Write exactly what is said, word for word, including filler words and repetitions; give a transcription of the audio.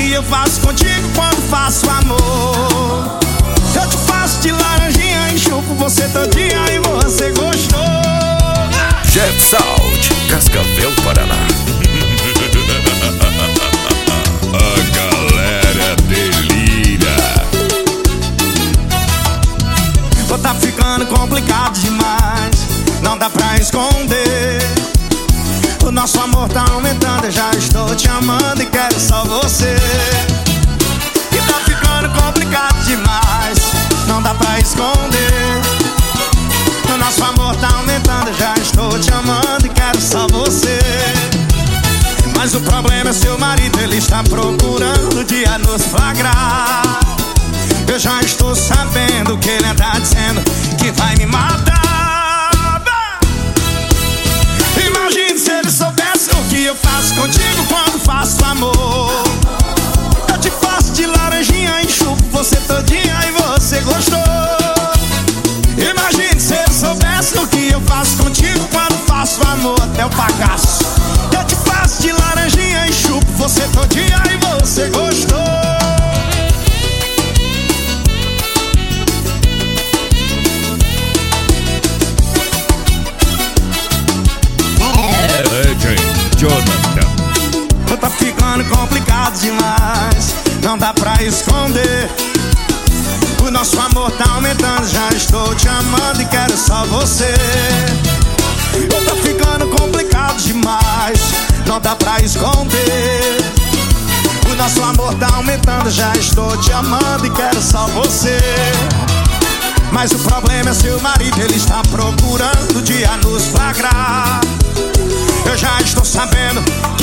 que eu faço contigo quando faço amor. Eu te faço de laranjinha, enxupo você todinha e você gostou. Jeff Salt, Cascavel, Paraná. A galera delira. Pô, tá ficando complicado demais, não dá pra esconder. O nosso amor tá aumentando, eu já estou te amando e quero só você. E tá ficando complicado demais, não dá pra esconder. O nosso amor tá aumentando, eu já estou te amando e quero só você. Mas o problema é seu marido, ele está procurando o dia nos flagrar. Eu já estou sabendo que ele anda dizendo que vai me matar. Imagine se ele soubesse o que eu faço contigo quando faço amor. Eu te faço de laranjinha, enxupo você todinha e você gostou. Imagine se ele soubesse o que eu faço contigo quando faço amor até o bagaço. Eu te faço de laranjinha, enxupo você todinha e você gostou. Jonathan. Tá ficando complicado demais, não dá pra esconder. O nosso amor tá aumentando, já estou te amando e quero só você. Tá ficando complicado demais, não dá pra esconder. O nosso amor tá aumentando, já estou te amando e quero só você. Mas o problema é seu marido, ele está procurando o dia nos flagrar. Eu já estou sabendo que